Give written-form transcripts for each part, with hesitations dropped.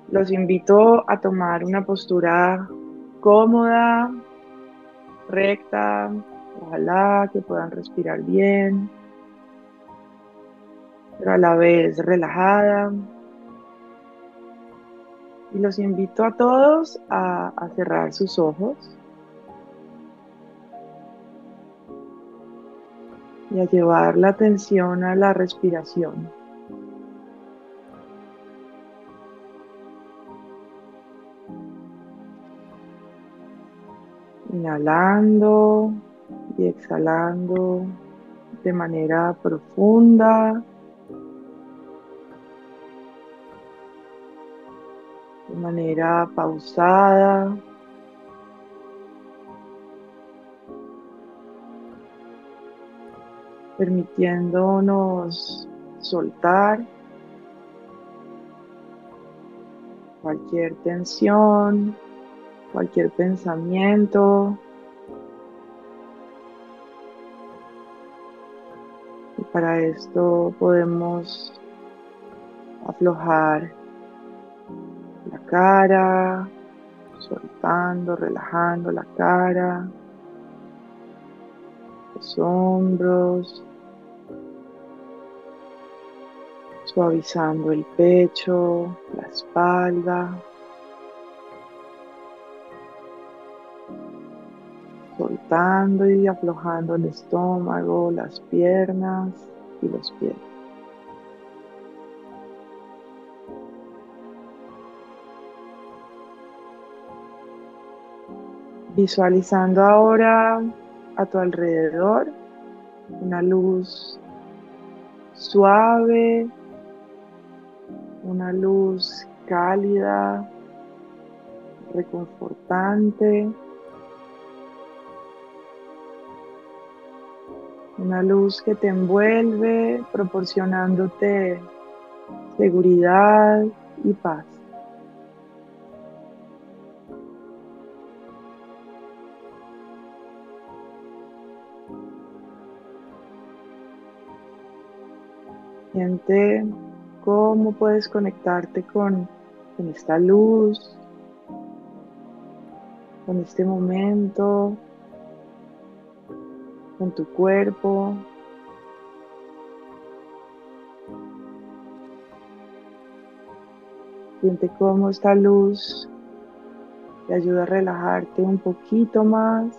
Los invito a tomar una postura cómoda, recta, ojalá que puedan respirar bien, pero a la vez relajada. Y los invito a todos a cerrar sus ojos y a llevar la atención a la respiración. Inhalando y exhalando de manera profunda, de manera pausada, permitiéndonos soltar cualquier tensión, cualquier pensamiento. Y para esto podemos aflojar la cara, soltando, relajando la cara, los hombros, suavizando el pecho, la espalda, soltando y aflojando el estómago, las piernas y los pies. Visualizando ahora a tu alrededor una luz suave, una luz cálida, reconfortante, una luz que te envuelve proporcionándote seguridad y paz. Siente cómo puedes conectarte con esta luz, con este momento, con tu cuerpo. Siente cómo esta luz te ayuda a relajarte un poquito más.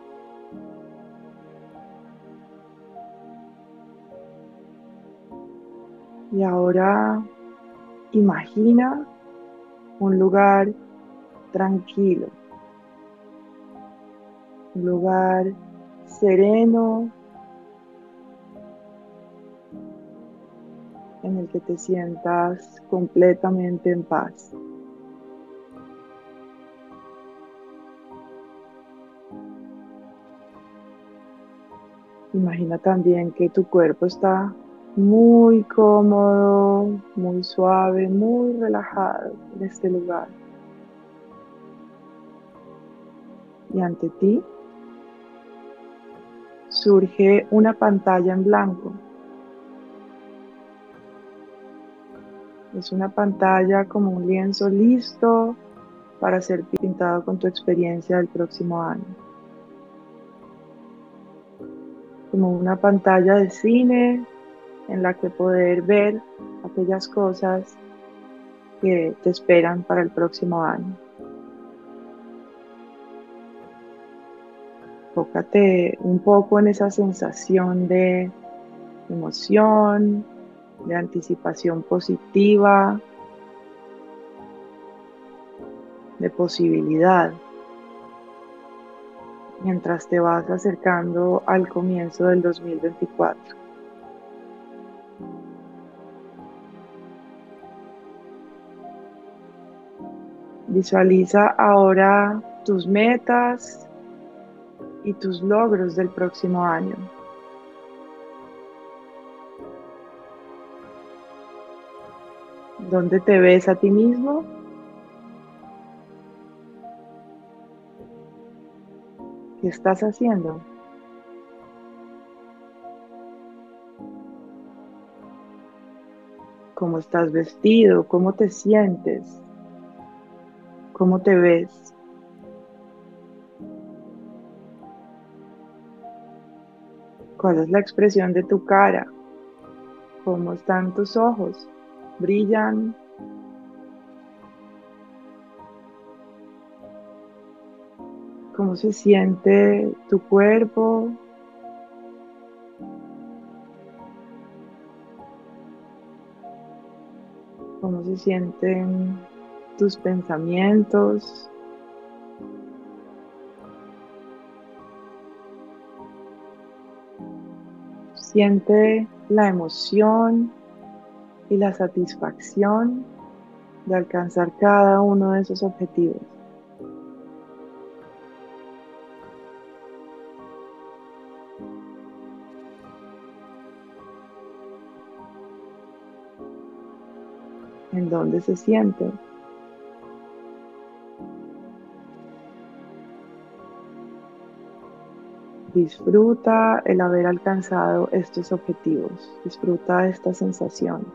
Y ahora imagina un lugar tranquilo, un lugar sereno en el que te sientas completamente en paz. Imagina también que tu cuerpo está muy cómodo, muy suave, muy relajado en este lugar. Y ante ti surge una pantalla en blanco. Es una pantalla como un lienzo listo para ser pintado con tu experiencia del próximo año. Como una pantalla de cine en la que poder ver aquellas cosas que te esperan para el próximo año. Enfócate un poco en esa sensación de emoción, de anticipación positiva, de posibilidad, mientras te vas acercando al comienzo del 2024. Visualiza ahora tus metas y tus logros del próximo año. ¿Dónde te ves a ti mismo? ¿Qué estás haciendo? ¿Cómo estás vestido? ¿Cómo te sientes? ¿Cómo te ves? ¿Cuál es la expresión de tu cara? ¿Cómo están tus ojos? ¿Brillan? ¿Cómo se siente tu cuerpo? ¿Cómo se sienten tus pensamientos? Siente la emoción y la satisfacción de alcanzar cada uno de esos objetivos. ¿En dónde se siente? Disfruta el haber alcanzado estos objetivos. Disfruta esta sensación.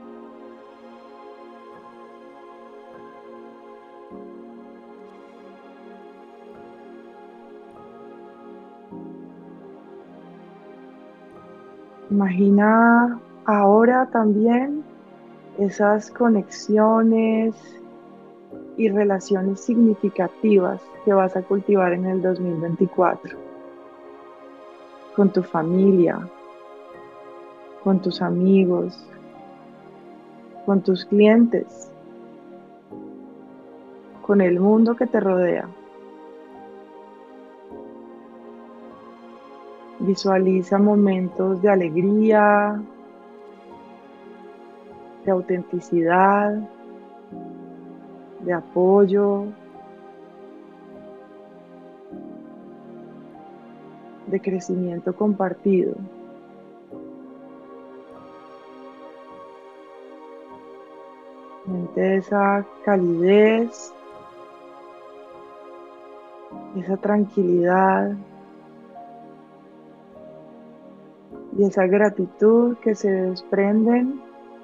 Imagina ahora también esas conexiones y relaciones significativas que vas a cultivar en el 2024 con tu familia, con tus amigos, con tus clientes, con el mundo que te rodea. Visualiza momentos de alegría, de autenticidad, de apoyo, de crecimiento compartido. Siente esa calidez, esa tranquilidad y esa gratitud que se desprenden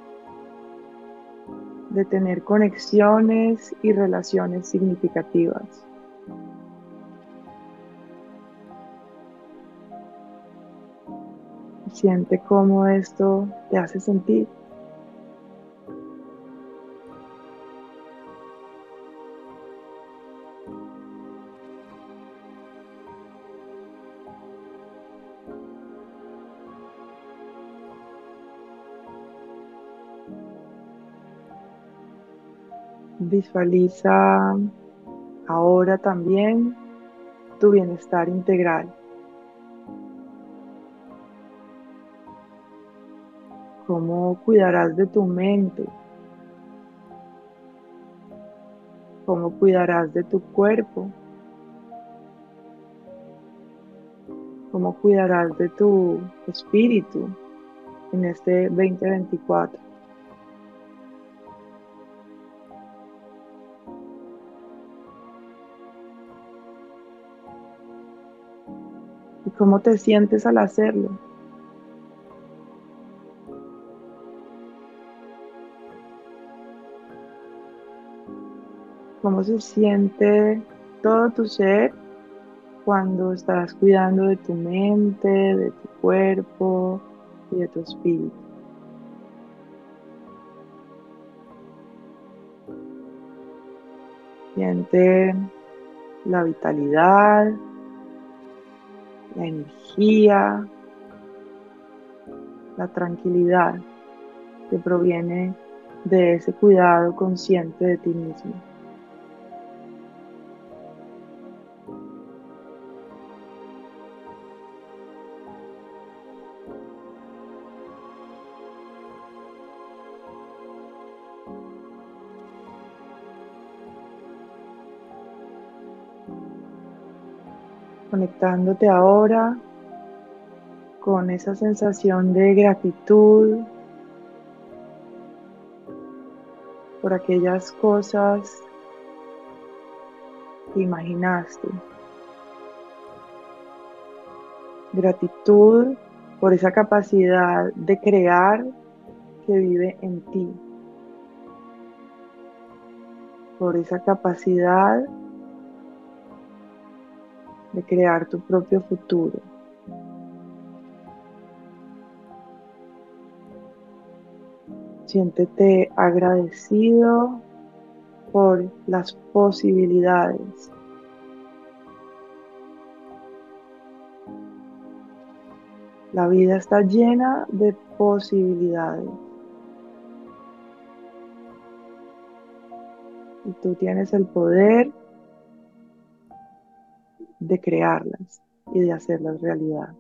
de tener conexiones y relaciones significativas. Siente cómo esto te hace sentir. Visualiza ahora también tu bienestar integral. Cómo cuidarás de tu mente, cómo cuidarás de tu cuerpo, cómo cuidarás de tu espíritu en este 2024 y cómo te sientes al hacerlo, cómo se siente todo tu ser cuando estás cuidando de tu mente, de tu cuerpo y de tu espíritu. Siente la vitalidad, la energía, la tranquilidad que proviene de ese cuidado consciente de ti mismo. Conectándote ahora con esa sensación de gratitud por aquellas cosas que imaginaste. Gratitud por esa capacidad de crear que vive en ti. por esa capacidad de crear tu propio futuro. Siéntete agradecido por las posibilidades. La vida está llena de posibilidades y tú tienes el poder de crearlas y de hacerlas realidad.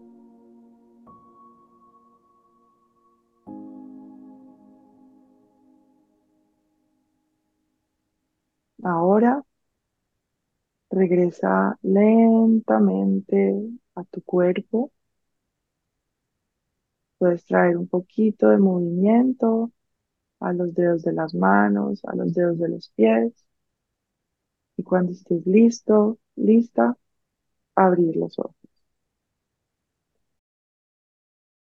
Ahora regresa lentamente a tu cuerpo. Puedes traer un poquito de movimiento a los dedos de las manos, a los dedos de los pies. Y cuando estés listo, lista, abrir los ojos.